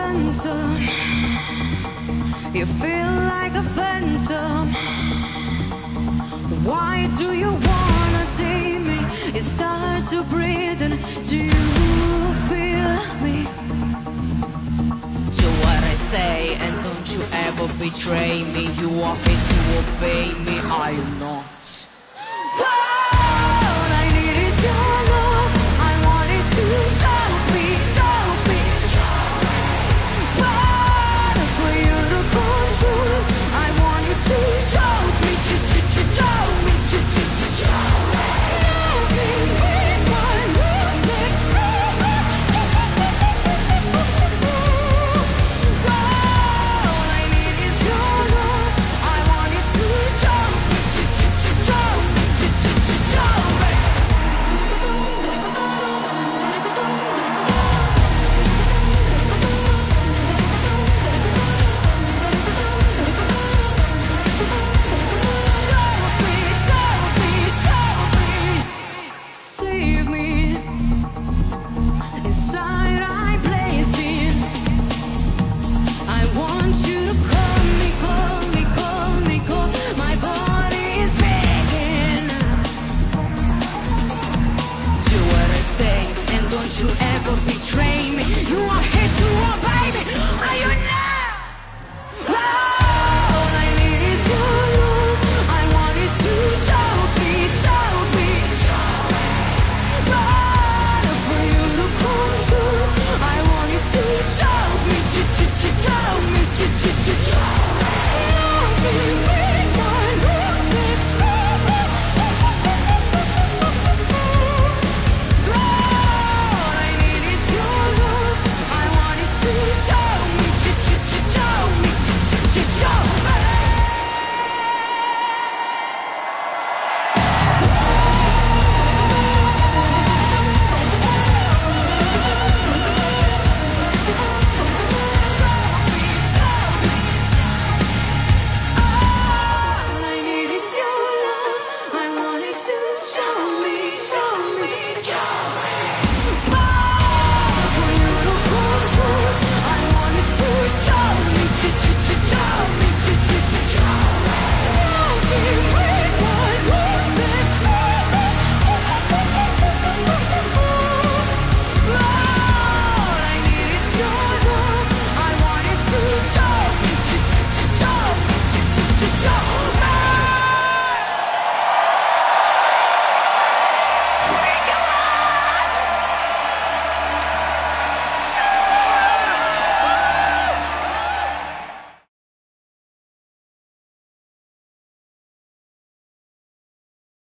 phantom. You feel like a phantom. Why do you wanna take me? It's hard to breathe, and do you feel me? Do what I say, and don't you ever betray me. You are here to obey me, are you not?